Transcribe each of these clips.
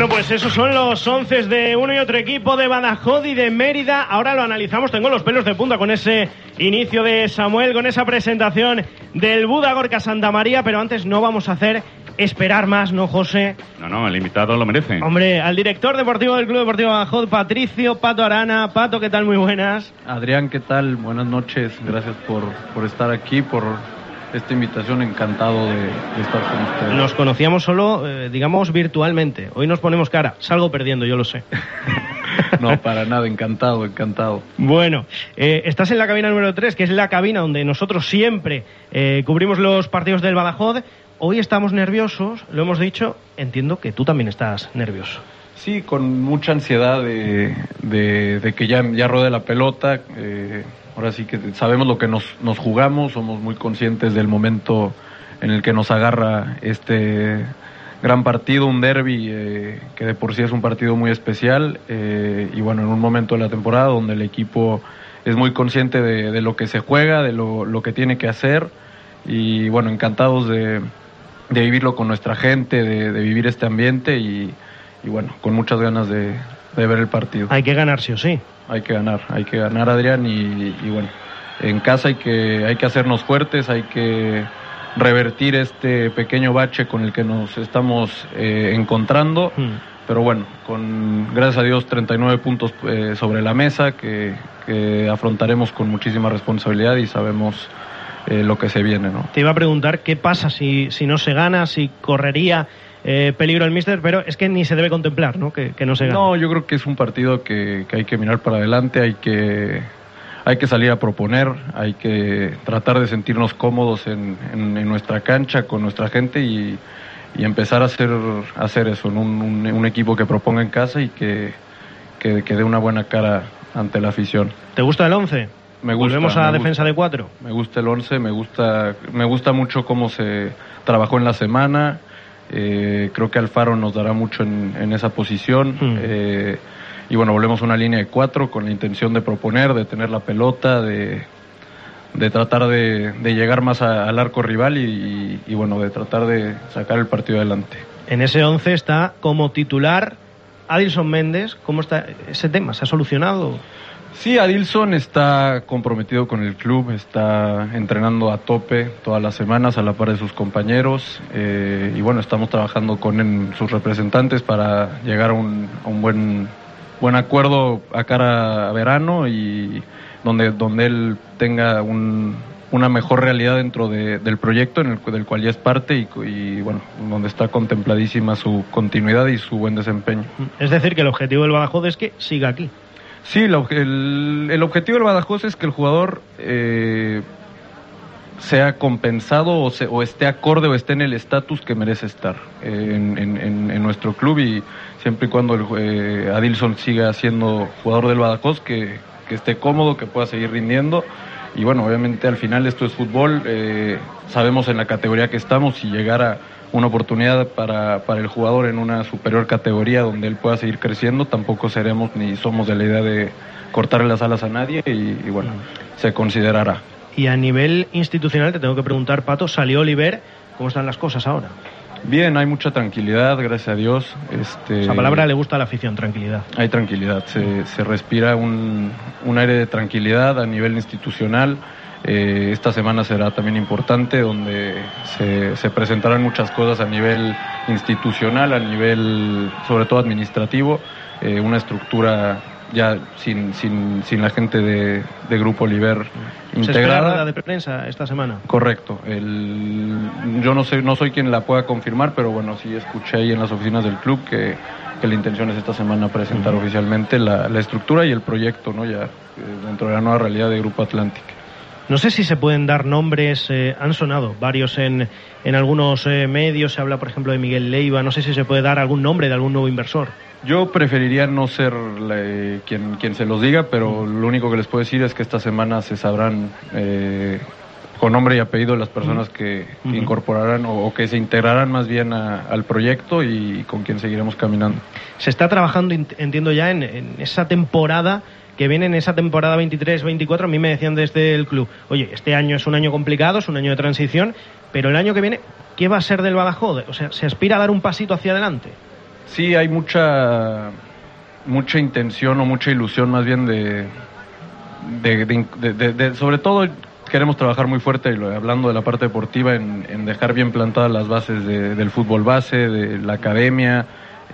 Bueno, pues esos son los 11 de uno y otro equipo de Badajoz y de Mérida. Ahora lo analizamos, tengo los pelos de punta con ese inicio de Samuel, con esa presentación del Buda Gorka Santa María, pero antes no vamos a hacer esperar más, ¿no, José? No, el invitado lo merece. Hombre, al director deportivo del Club Deportivo Badajoz, Patricio Pato Arana. Pato, ¿qué tal? Muy buenas. Adrián, ¿qué tal? Buenas noches, gracias por estar aquí, por esta invitación, encantado de estar con ustedes. Nos conocíamos solo, digamos, virtualmente. Hoy nos ponemos cara. Salgo perdiendo, yo lo sé. No, para nada, encantado. Bueno, estás en la cabina número 3, que es la cabina donde nosotros siempre cubrimos los partidos del Badajoz. Hoy estamos nerviosos, lo hemos dicho, entiendo que tú también estás nervioso. Sí, con mucha ansiedad de que ya ruede la pelota. Ahora sí que sabemos lo que nos jugamos, somos muy conscientes del momento en el que nos agarra este gran partido, un derbi que de por sí es un partido muy especial, y bueno, en un momento de la temporada donde el equipo es muy consciente de lo que se juega, de lo que tiene que hacer, y bueno, encantados de vivirlo con nuestra gente, de vivir este ambiente y bueno, con muchas ganas de ver el partido. Hay que ganar sí o sí. Hay que ganar, Adrián, y bueno, en casa hay que hacernos fuertes, hay que revertir este pequeño bache con el que nos estamos encontrando, pero bueno, gracias a Dios 39 puntos sobre la mesa que afrontaremos con muchísima responsabilidad y sabemos lo que se viene, ¿no? Te iba a preguntar qué pasa si no se gana, si correría peligro el míster, pero es que ni se debe contemplar, ¿no? Que no se gane. No, yo creo que es un partido que hay que mirar para adelante, hay que salir a proponer, hay que tratar de sentirnos cómodos en nuestra cancha, con nuestra gente y empezar a hacer eso, en un equipo que proponga en casa y que dé una buena cara ante la afición. ¿Te gusta el 11? Volvemos a defensa de 4. Me gusta el 11, me gusta mucho cómo se trabajó en la semana. Creo que Alfaro nos dará mucho en esa posición. Y bueno, volvemos a una línea de 4 con la intención de proponer, de tener la pelota, de tratar de llegar más al arco rival y bueno, de tratar de sacar el partido adelante. En ese 11 está como titular Adilson Méndez. ¿Cómo está ese tema? ¿Se ha solucionado? Sí, Adilson está comprometido con el club, está entrenando a tope todas las semanas a la par de sus compañeros, y bueno, estamos trabajando con sus representantes para llegar a un buen acuerdo a cara a verano y donde él tenga una mejor realidad dentro del proyecto del cual ya es parte y bueno, donde está contempladísima su continuidad y su buen desempeño. Es decir, que el objetivo del Badajoz es que siga aquí. Sí, el objetivo del Badajoz es que el jugador sea compensado o esté acorde o esté en el estatus que merece estar en nuestro club, y siempre y cuando Adilson siga siendo jugador del Badajoz, que esté cómodo, que pueda seguir rindiendo. Y bueno, obviamente al final esto es fútbol, sabemos en la categoría que estamos, si llegara una oportunidad para el jugador en una superior categoría donde él pueda seguir creciendo, tampoco seremos ni somos de la idea de cortarle las alas a nadie y bueno, se considerará. Y a nivel institucional te tengo que preguntar, Pato, salió Oliver, ¿cómo están las cosas ahora? Bien, hay mucha tranquilidad, gracias a Dios. Esa palabra le gusta a la afición, tranquilidad. Hay tranquilidad, se respira un aire de tranquilidad a nivel institucional. Esta semana será también importante, donde se presentarán muchas cosas a nivel institucional, a nivel sobre todo administrativo, una estructura ya sin la gente de Grupo Oliver integrada. ¿Se espera rueda de prensa esta semana? Correcto. Yo no soy quien la pueda confirmar, pero bueno, sí escuché ahí en las oficinas del club que la intención es esta semana presentar oficialmente la estructura y el proyecto, ¿no? Ya dentro de la nueva realidad de Grupo Atlantic. No sé si se pueden dar nombres, han sonado varios en algunos medios, se habla por ejemplo de Miguel Leiva, no sé si se puede dar algún nombre de algún nuevo inversor. Yo preferiría no ser quien se los diga, pero lo único que les puedo decir es que esta semana se sabrán con nombre y apellido las personas que incorporarán o que se integrarán más bien al proyecto y con quien seguiremos caminando. Se está trabajando, entiendo ya, en esa temporada que viene, en esa temporada 23-24, a mí me decían desde el club, oye, este año es un año complicado, es un año de transición, pero el año que viene, ¿qué va a ser del Badajoz? O sea, ¿se aspira a dar un pasito hacia adelante? Sí, hay mucha intención o mucha ilusión más bien de sobre todo queremos trabajar muy fuerte, hablando de la parte deportiva, en dejar bien plantadas las bases del fútbol base, de la academia.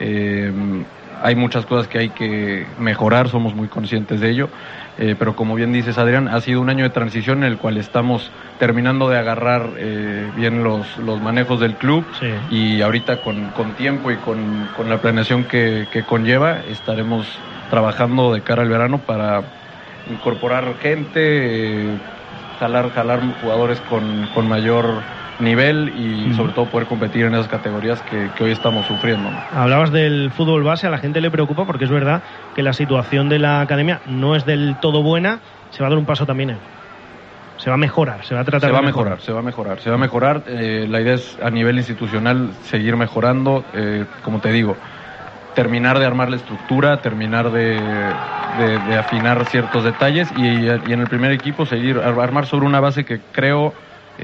Hay muchas cosas que hay que mejorar, somos muy conscientes de ello, pero como bien dices, Adrián, ha sido un año de transición en el cual estamos terminando de agarrar bien los manejos del club, sí. Y ahorita con tiempo y con la planeación que conlleva, estaremos trabajando de cara al verano para incorporar gente, jalar jugadores con mayor nivel y sobre todo poder competir en esas categorías que hoy estamos sufriendo, ¿no? Hablabas del fútbol base, a la gente le preocupa porque es verdad que la situación de la academia no es del todo buena. Se va a dar un paso también, se va a mejorar, se va a tratar se va a mejorar. La idea es, a nivel institucional, seguir mejorando, como te digo, terminar de armar la estructura, terminar de afinar ciertos detalles y en el primer equipo seguir armar sobre una base que creo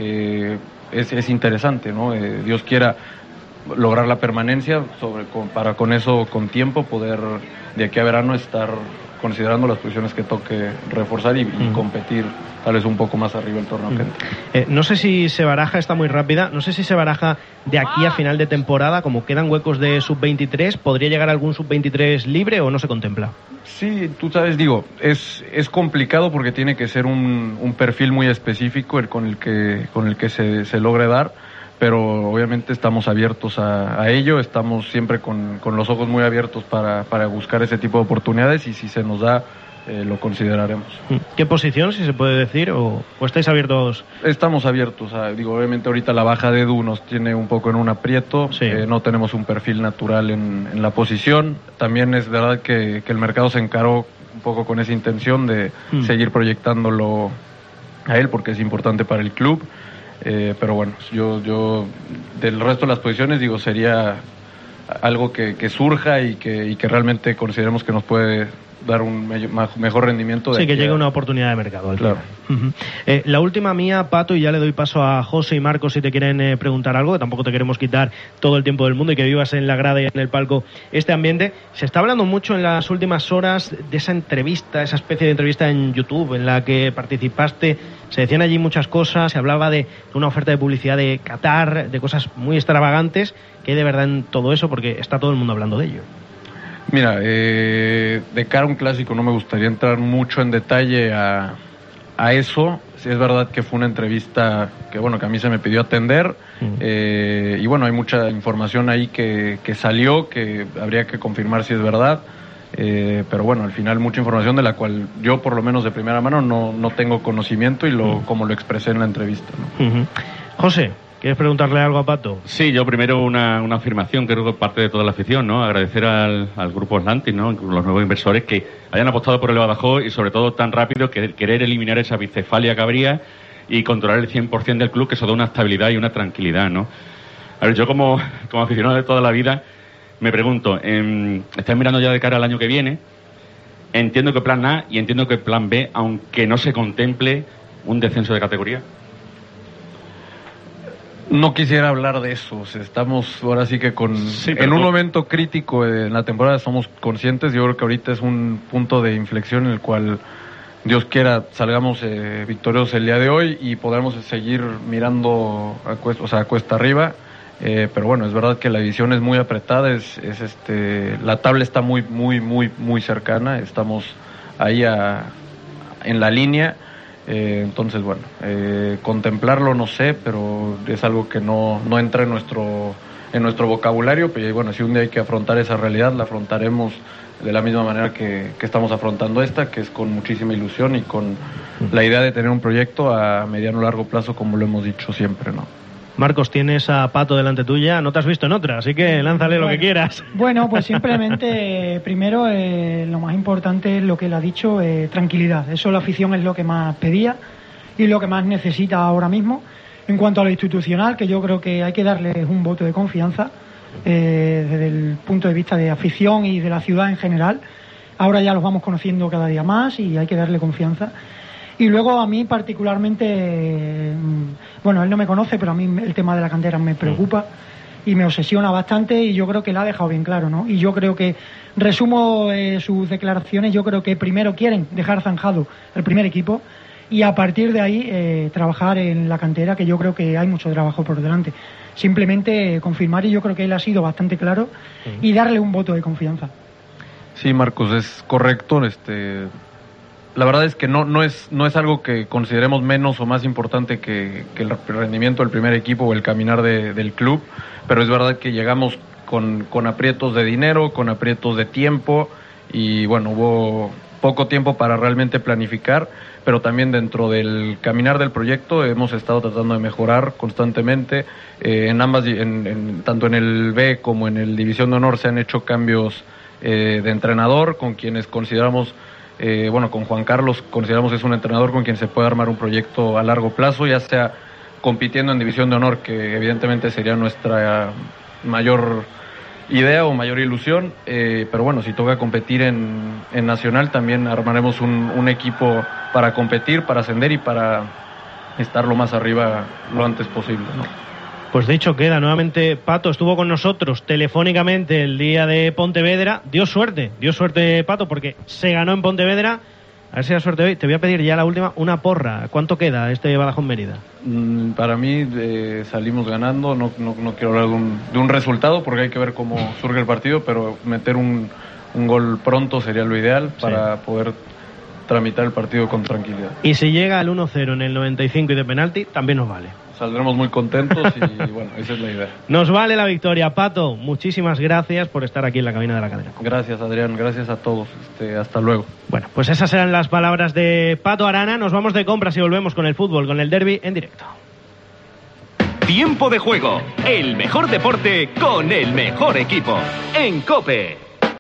es interesante, ¿no? Dios quiera lograr la permanencia, para con eso, con tiempo, poder de aquí a verano estar considerando las posiciones que toque reforzar y competir tal vez un poco más arriba del torneo que entra. No sé si se baraja, está muy rápida, no sé si se baraja de aquí a final de temporada, como quedan huecos de sub-23, ¿podría llegar algún sub-23 libre o no se contempla? Sí, tú sabes, digo, es complicado porque tiene que ser un perfil muy específico con el que se logre dar, pero obviamente estamos abiertos a ello, estamos siempre con los ojos muy abiertos para buscar ese tipo de oportunidades y si se nos da, lo consideraremos. ¿Qué posición, si se puede decir, o estáis abiertos? Estamos abiertos, obviamente ahorita la baja de Edu nos tiene un poco en un aprieto, sí. No tenemos un perfil natural en la posición, también es verdad que el mercado se encaró un poco con esa intención de seguir proyectándolo a él porque es importante para el club, pero bueno, yo del resto de las posiciones digo, sería algo que surja y que realmente consideremos que nos puede dar un mejor rendimiento. Sí, que llegue una oportunidad de mercado. Claro. La última mía, Pato, y ya le doy paso a José y Marcos si te quieren preguntar algo, que tampoco te queremos quitar todo el tiempo del mundo y que vivas en la grada y en el palco este ambiente. Se está hablando mucho en las últimas horas de esa entrevista, esa especie de entrevista en YouTube en la que participaste. Se decían allí muchas cosas, se hablaba de una oferta de publicidad de Qatar, de cosas muy extravagantes. ¿Qué hay de verdad en todo eso? Porque está todo el mundo hablando de ello. Mira, de cara a un clásico no me gustaría entrar mucho en detalle a eso. Sí, es verdad que fue una entrevista que a mí se me pidió atender, y hay mucha información ahí que salió, que habría que confirmar si es verdad, pero al final mucha información de la cual yo por lo menos de primera mano no tengo conocimiento y como lo expresé en la entrevista, ¿no? José, ¿quieres preguntarle algo a Pato? Sí, yo primero una afirmación, creo que parte de toda la afición, ¿no? Agradecer al grupo Atlantis, ¿no? Los nuevos inversores que hayan apostado por el Badajoz y sobre todo tan rápido que querer eliminar esa bicefalia que habría y controlar el 100% del club, que eso da una estabilidad y una tranquilidad, ¿no? A ver, yo como aficionado de toda la vida me pregunto, ¿estáis mirando ya de cara al año que viene? Entiendo que plan A y entiendo que plan B, aunque no se contemple un descenso de categoría. No quisiera hablar de eso, estamos ahora sí que en un momento crítico en la temporada, somos conscientes, yo creo que ahorita es un punto de inflexión en el cual Dios quiera salgamos victoriosos el día de hoy y podamos seguir mirando a cuesta arriba, pero es verdad que la división es muy apretada, la tabla está muy muy muy muy cercana, estamos ahí en la línea. Entonces, contemplarlo no sé, pero es algo que no entra en nuestro vocabulario, pero si un día hay que afrontar esa realidad, la afrontaremos de la misma manera que estamos afrontando esta, que es con muchísima ilusión y con la idea de tener un proyecto a mediano o largo plazo, como lo hemos dicho siempre, ¿no? Marcos, tienes a Pato delante tuya, no te has visto en otra, así que lánzale lo que quieras. Bueno, pues simplemente, primero, lo más importante es lo que él ha dicho, tranquilidad. Eso la afición es lo que más pedía y lo que más necesita ahora mismo. En cuanto a lo institucional, que yo creo que hay que darles un voto de confianza desde el punto de vista de afición y de la ciudad en general. Ahora ya los vamos conociendo cada día más y hay que darle confianza. Y luego a mí particularmente, él no me conoce, pero a mí el tema de la cantera me preocupa y me obsesiona bastante, y yo creo que la ha dejado bien claro, ¿no? Y yo creo que, resumo sus declaraciones, yo creo que primero quieren dejar zanjado el primer equipo y a partir de ahí trabajar en la cantera, que yo creo que hay mucho trabajo por delante. Simplemente confirmar, y yo creo que él ha sido bastante claro, y darle un voto de confianza. Sí, Marcos, es correcto. La verdad es que no es algo que consideremos menos o más importante que el rendimiento del primer equipo o el caminar del club, pero es verdad que llegamos con aprietos de dinero, con aprietos de tiempo, y bueno, hubo poco tiempo para realmente planificar, pero también dentro del caminar del proyecto hemos estado tratando de mejorar constantemente. En ambas, tanto en el B como en el División de Honor se han hecho cambios de entrenador, con quienes consideramos, con Juan Carlos consideramos que es un entrenador con quien se puede armar un proyecto a largo plazo, ya sea compitiendo en División de Honor, que evidentemente sería nuestra mayor idea o mayor ilusión, pero bueno, si toca competir en Nacional, también armaremos un equipo para competir, para ascender y para estar lo más arriba lo antes posible, ¿no? Pues de hecho queda nuevamente. Pato estuvo con nosotros telefónicamente el día de Pontevedra. Dio suerte Pato, porque se ganó en Pontevedra. A ver si da suerte hoy. Te voy a pedir ya la última, una porra. ¿Cuánto queda este Badajoz Mérida? Para mí salimos ganando. No quiero hablar de un resultado porque hay que ver cómo surge el partido, pero meter un gol pronto sería lo ideal para poder tramitar el partido con tranquilidad. Y si llega al 1-0 en el 95 y de penalti, también nos vale. Saldremos muy contentos y bueno, esa es la idea. Nos vale la victoria. Pato, muchísimas gracias por estar aquí en la cabina de la cadena. Gracias, Adrián, gracias a todos. Hasta luego. Bueno, pues esas eran las palabras de Pato Arana. Nos vamos de compras y volvemos con el fútbol, con el derbi en directo. Tiempo de juego, el mejor deporte con el mejor equipo. En COPE.